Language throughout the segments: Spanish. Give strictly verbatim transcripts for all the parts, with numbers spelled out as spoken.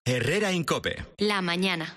Herrera en COPE. La mañana.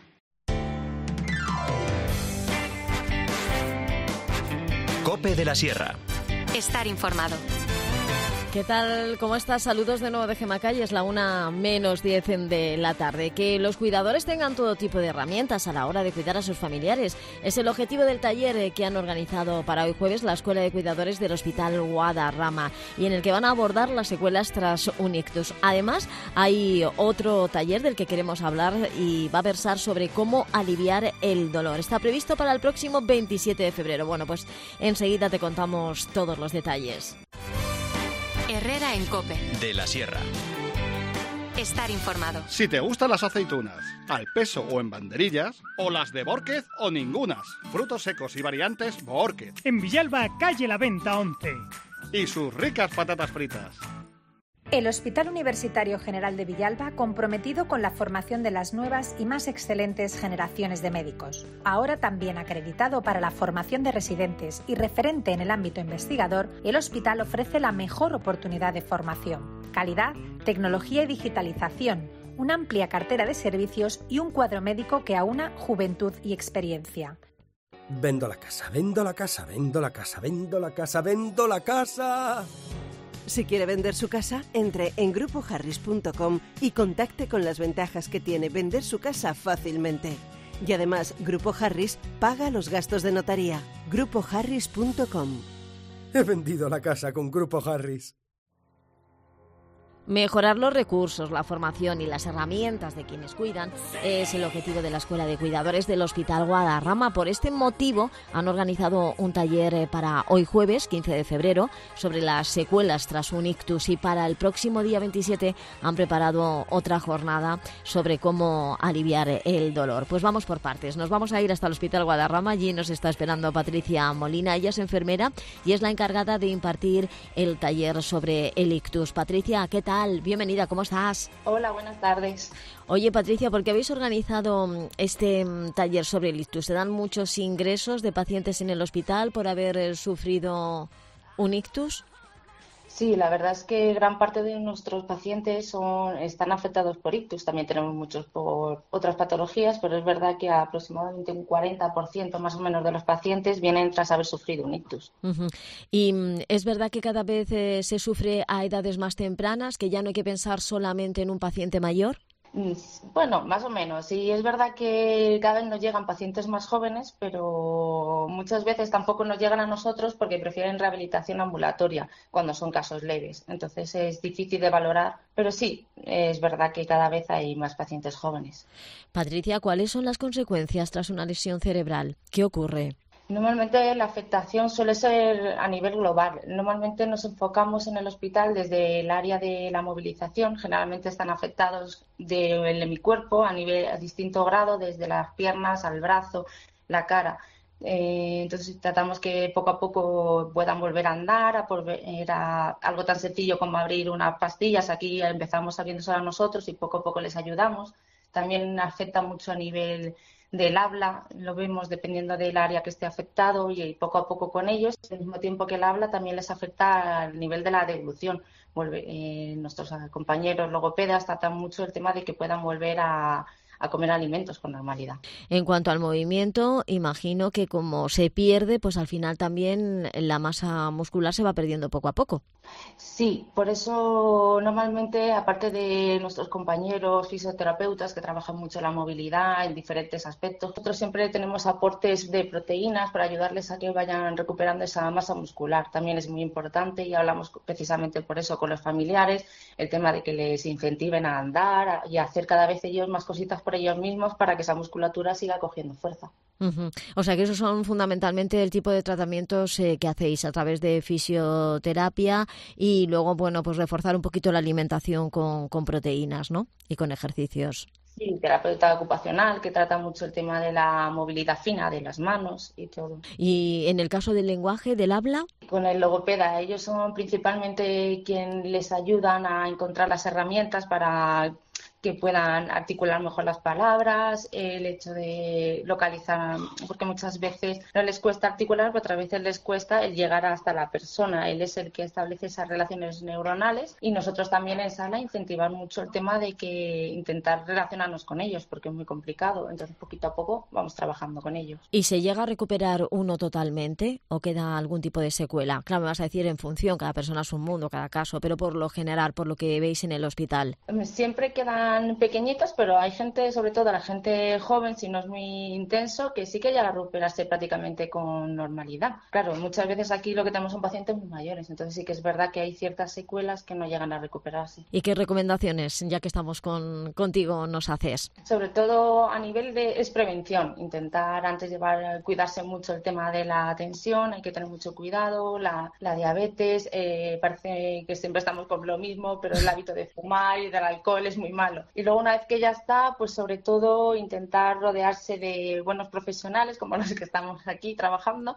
COPE de la Sierra. Estar informado. ¿Qué tal? ¿Cómo estás? Saludos de nuevo de Gemacay, es la una menos diez de la tarde. Que los cuidadores tengan todo tipo de herramientas a la hora de cuidar a sus familiares es el objetivo del taller que han organizado para hoy jueves la Escuela de Cuidadores del Hospital Guadarrama y en el que van a abordar las secuelas tras un ictus. Además, hay otro taller del que queremos hablar y va a versar sobre cómo aliviar el dolor. Está previsto para el próximo veintisiete de febrero. Bueno, pues enseguida te contamos todos los detalles. Herrera en COPE. De la Sierra. Estar informado. Si te gustan las aceitunas, al peso o en banderillas, o las de Bórquez o ningunas. Frutos secos y variantes Bórquez. En Villalba, calle La Venta once. Y sus ricas patatas fritas. El Hospital Universitario General de Villalba, comprometido con la formación de las nuevas y más excelentes generaciones de médicos. Ahora también acreditado para la formación de residentes y referente en el ámbito investigador, el hospital ofrece la mejor oportunidad de formación. Calidad, tecnología y digitalización, una amplia cartera de servicios y un cuadro médico que aúna juventud y experiencia. Vendo la casa, vendo la casa, vendo la casa, vendo la casa, vendo la casa... Si quiere vender su casa, entre en grupo harris punto com y contacte con las ventajas que tiene vender su casa fácilmente. Y además, Grupo Harris paga los gastos de notaría. grupo harris punto com. He vendido la casa con Grupo Harris. Mejorar los recursos, la formación y las herramientas de quienes cuidan es el objetivo de la Escuela de Cuidadores del Hospital Guadarrama. Por este motivo han organizado un taller para hoy jueves, quince de febrero, sobre las secuelas tras un ictus y para el próximo día veintisiete han preparado otra jornada sobre cómo aliviar el dolor. Pues vamos por partes. Nos vamos a ir hasta el Hospital Guadarrama. Allí nos está esperando Patricia Molina. Ella es enfermera y es la encargada de impartir el taller sobre el ictus. Patricia, ¿qué tal? Bienvenida, ¿cómo estás? Hola, buenas tardes. Oye, Patricia, ¿por qué habéis organizado este taller sobre el ictus? ¿Se dan muchos ingresos de pacientes en el hospital por haber sufrido un ictus? Sí, la verdad es que gran parte de nuestros pacientes son, están afectados por ictus. También tenemos muchos por otras patologías, pero es verdad que aproximadamente un cuarenta por ciento más o menos de los pacientes vienen tras haber sufrido un ictus. Uh-huh. Y es verdad que cada vez eh, se sufre a edades más tempranas, que ya no hay que pensar solamente en un paciente mayor. Bueno, más o menos. Sí, es verdad que cada vez nos llegan pacientes más jóvenes, pero muchas veces tampoco nos llegan a nosotros porque prefieren rehabilitación ambulatoria cuando son casos leves. Entonces es difícil de valorar, pero sí, es verdad que cada vez hay más pacientes jóvenes. Patricia, ¿cuáles son las consecuencias tras una lesión cerebral? ¿Qué ocurre? Normalmente la afectación suele ser a nivel global. Normalmente nos enfocamos en el hospital desde el área de la movilización. Generalmente están afectados del hemicuerpo a nivel a distinto grado, desde las piernas al brazo, la cara. Eh, entonces tratamos que poco a poco puedan volver a andar, a volver a algo tan sencillo como abrir unas pastillas. Aquí empezamos abriéndose a nosotros y poco a poco les ayudamos. También afecta mucho a nivel del habla, lo vemos dependiendo del área que esté afectado y poco a poco con ellos. Al mismo tiempo que el habla también les afecta al nivel de la devolución. Vuelve, eh, nuestros compañeros logopedas tratan mucho el tema de que puedan volver a, a comer alimentos con normalidad. En cuanto al movimiento, imagino que como se pierde, pues al final también la masa muscular se va perdiendo poco a poco. Sí, por eso normalmente, aparte de nuestros compañeros fisioterapeutas que trabajan mucho la movilidad en diferentes aspectos, nosotros siempre tenemos aportes de proteínas para ayudarles a que vayan recuperando esa masa muscular. También es muy importante y hablamos precisamente por eso con los familiares, el tema de que les incentiven a andar y a hacer cada vez ellos más cositas por ellos mismos para que esa musculatura siga cogiendo fuerza. Uh-huh. O sea que esos son fundamentalmente el tipo de tratamientos eh, que hacéis a través de fisioterapia y luego, bueno, pues reforzar un poquito la alimentación con, con proteínas, ¿no? Y con ejercicios. Sí, terapeuta ocupacional que trata mucho el tema de la movilidad fina de las manos y todo. Y en el caso del lenguaje, del habla. Con el logopeda, ellos son principalmente quien les ayudan a encontrar las herramientas para que puedan articular mejor las palabras, el hecho de localizar, porque muchas veces no les cuesta articular, pero otras veces les cuesta el llegar hasta la persona. Él es el que establece esas relaciones neuronales y nosotros también en sala incentivar mucho el tema de que intentar relacionarnos con ellos, porque es muy complicado. Entonces, poquito a poco vamos trabajando con ellos. ¿Y se llega a recuperar uno totalmente o queda algún tipo de secuela? Claro, me vas a decir en función, cada persona es un mundo, cada caso, pero por lo general, por lo que veis en el hospital. Siempre quedan pequeñitos, pero hay gente, sobre todo la gente joven, si no es muy intenso, que sí que llega a recuperarse prácticamente con normalidad. Claro, muchas veces aquí lo que tenemos son pacientes muy mayores, entonces sí que es verdad que hay ciertas secuelas que no llegan a recuperarse. ¿Y qué recomendaciones, ya que estamos con, contigo, nos haces? Sobre todo a nivel de es prevención, intentar antes llevar, cuidarse mucho el tema de la tensión, hay que tener mucho cuidado, la, la diabetes, eh, parece que siempre estamos con lo mismo, pero el hábito de fumar y del alcohol es muy malo. Y luego una vez que ya está, pues sobre todo intentar rodearse de buenos profesionales como los que estamos aquí trabajando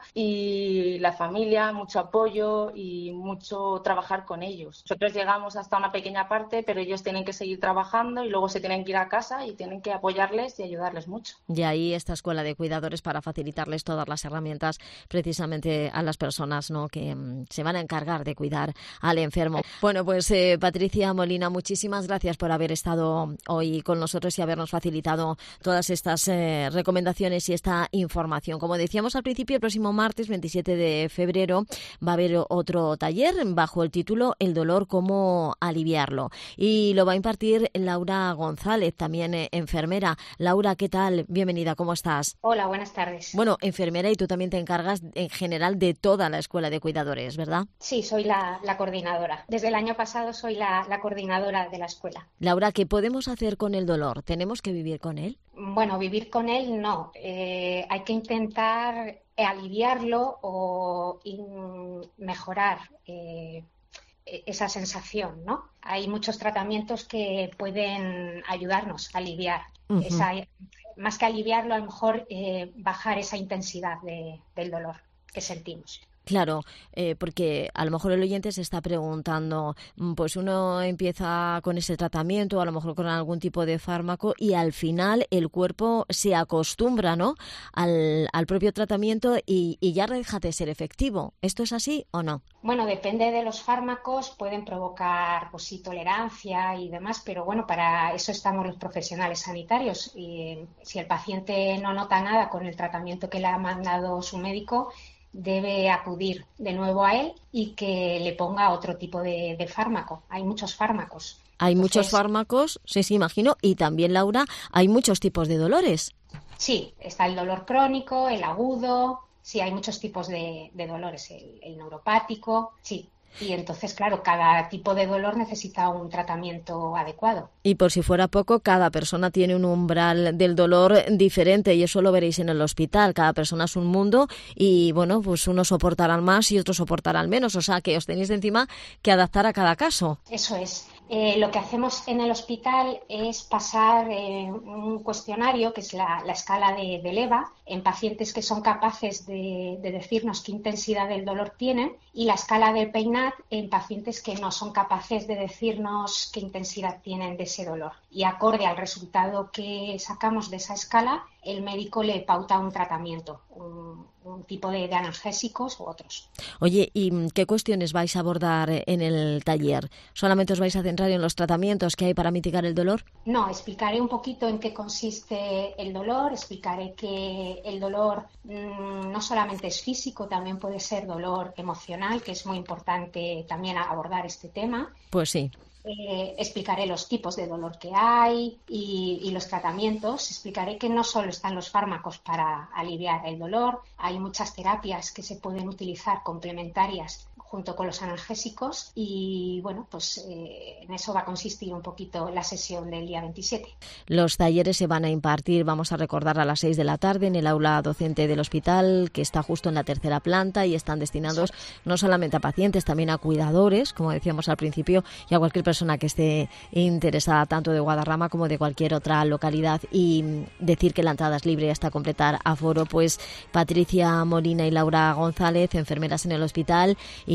y la familia, mucho apoyo y mucho trabajar con ellos. Nosotros llegamos hasta una pequeña parte, pero ellos tienen que seguir trabajando y luego se tienen que ir a casa y tienen que apoyarles y ayudarles mucho. Y ahí esta escuela de cuidadores para facilitarles todas las herramientas precisamente a las personas, ¿no?, que um, se van a encargar de cuidar al enfermo. Bueno, pues eh, Patricia Molina, muchísimas gracias por haber estado hoy con nosotros y habernos facilitado todas estas eh, recomendaciones y esta información. Como decíamos al principio, el próximo martes veintisiete de febrero va a haber otro taller bajo el título El dolor, cómo aliviarlo. Y lo va a impartir Laura González, también eh, enfermera. Laura, ¿qué tal? Bienvenida, ¿cómo estás? Hola, buenas tardes. Bueno, enfermera, y tú también te encargas en general de toda la escuela de cuidadores, ¿verdad? Sí, soy la, la coordinadora. Desde el año pasado soy la, la coordinadora de la escuela. Laura, ¿qué podemos hacer con el dolor? ¿Tenemos que vivir con él? Bueno, vivir con él no. Eh, hay que intentar aliviarlo o in- mejorar eh, esa sensación, ¿no? Hay muchos tratamientos que pueden ayudarnos a aliviar Uh-huh. esa, más que aliviarlo, a lo mejor eh, bajar esa intensidad de, del dolor que sentimos. Claro, eh, porque a lo mejor el oyente se está preguntando, pues uno empieza con ese tratamiento, a lo mejor con algún tipo de fármaco, y al final el cuerpo se acostumbra, ¿no?, al, al propio tratamiento y, y ya deja de ser efectivo. ¿Esto es así o no? Bueno, depende de los fármacos, pueden provocar pues sí, tolerancia y demás, pero bueno, para eso estamos los profesionales sanitarios. Y si el paciente no nota nada con el tratamiento que le ha mandado su médico, debe acudir de nuevo a él y que le ponga otro tipo de, de fármaco. Hay muchos fármacos. Hay Entonces, muchos fármacos, sí, sí, imagino, y también, Laura, hay muchos tipos de dolores. Sí, está el dolor crónico, el agudo, sí, hay muchos tipos de, de dolores, el, el neuropático, sí. Y entonces, claro, cada tipo de dolor necesita un tratamiento adecuado. Y por si fuera poco, cada persona tiene un umbral del dolor diferente y eso lo veréis en el hospital. Cada persona es un mundo y, bueno, pues unos soportarán más y otros soportarán menos. O sea, que os tenéis encima que adaptar a cada caso. Eso es. Eh, lo que hacemos en el hospital es pasar eh, un cuestionario, que es la, la escala de, de Leva, en pacientes que son capaces de, de decirnos qué intensidad del dolor tienen, y la escala del Peinat en pacientes que no son capaces de decirnos qué intensidad tienen de ese dolor. Y acorde al resultado que sacamos de esa escala, el médico le pauta un tratamiento, un, un tipo de, de analgésicos u otros. Oye, ¿y qué cuestiones vais a abordar en el taller? ¿Solamente os vais a centrar en los tratamientos que hay para mitigar el dolor? No, explicaré un poquito en qué consiste el dolor, explicaré que el dolor mmm, no solamente es físico, también puede ser dolor emocional, que es muy importante también abordar este tema. Pues sí. Eh, explicaré los tipos de dolor que hay y, y los tratamientos. Explicaré que no solo están los fármacos para aliviar el dolor, hay muchas terapias que se pueden utilizar complementarias junto con los analgésicos y bueno, pues eh, en eso va a consistir un poquito la sesión del día veintisiete. Los talleres se van a impartir, vamos a recordar, a las seis de la tarde en el aula docente del hospital, que está justo en la tercera planta, y están destinados no solamente a pacientes, también a cuidadores, como decíamos al principio, y a cualquier persona que esté interesada tanto de Guadarrama como de cualquier otra localidad. Y decir que la entrada es libre hasta completar aforo. Pues Patricia Molina y Laura González, enfermeras en el hospital, y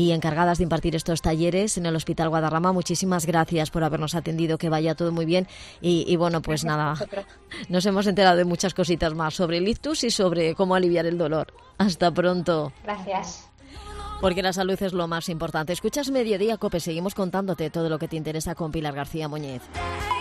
y encargadas de impartir estos talleres en el Hospital Guadarrama. Muchísimas gracias por habernos atendido, que vaya todo muy bien. Y, y bueno, pues nada, nos hemos enterado de muchas cositas más sobre el ictus y sobre cómo aliviar el dolor. Hasta pronto. Gracias. Porque la salud es lo más importante. Escuchas Mediodía Cope, seguimos contándote todo lo que te interesa con Pilar García Muñiz.